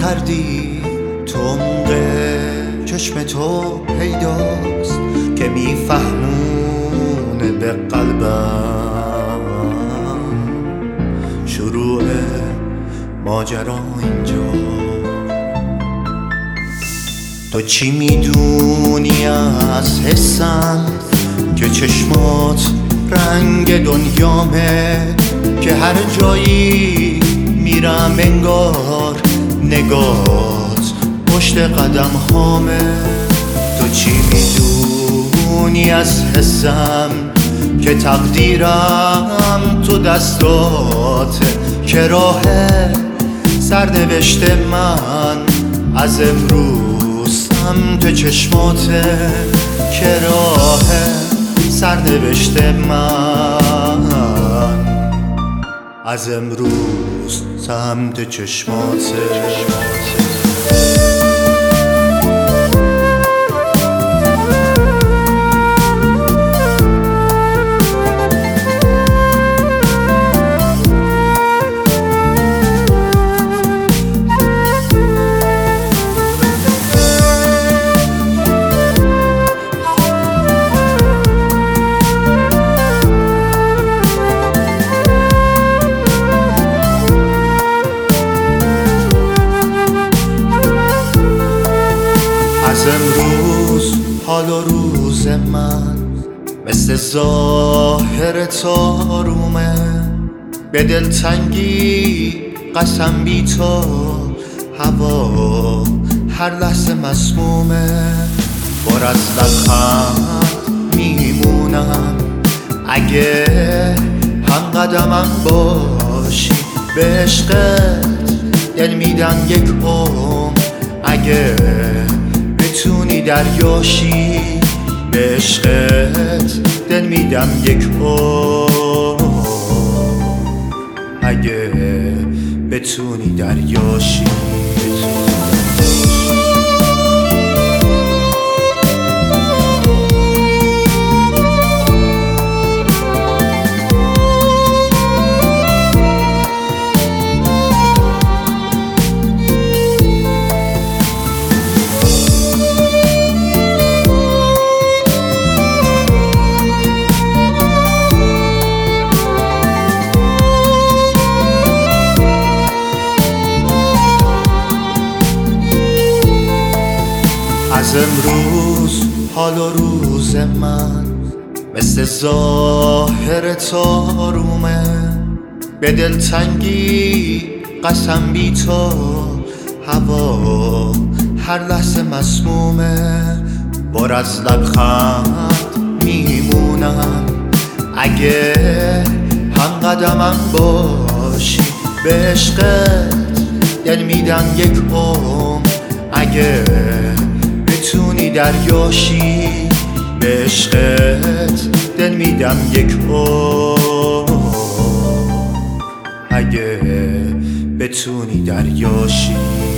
سردی تو عمق چشم تو پیداست که میفهمونه به قلبم شروع ماجرا اینجا. تو چی میدونی از حسم که چشمات رنگ دنیامه، که هر جایی میرم انگار نگات پشت قدم هامه. تو چی میدونی از حسم که تقدیرم تو دستاته، که راه سرنوشت من از امروز سمت چشماته، که راه سرنوشت من از امروز سمت چشماته. از امروز حال و روز من مثل ظاهر تارومه، به دلتنگی قسم بی تو هوا هر لحظه مسمومه. پر از لبخند میمونم اگه هم قدمم باشی، به عشقت دل میدم یک عمر اگه بتونی دریاشی، به عشقت دل میدم یک عمر اگه بتونی دریاشی. از امروز حال و روز من مثل ظاهر تارومه، به دلتنگی قسم بی تو هوا هر لحظه مسمومه. پر از لبخند میمونم اگه هم قدمم باشی، به عشقت دل میدم یک عمر اگه بتونی دریاشی، به عشقت دل میدم یک عمر اگه بتونی دریاشی.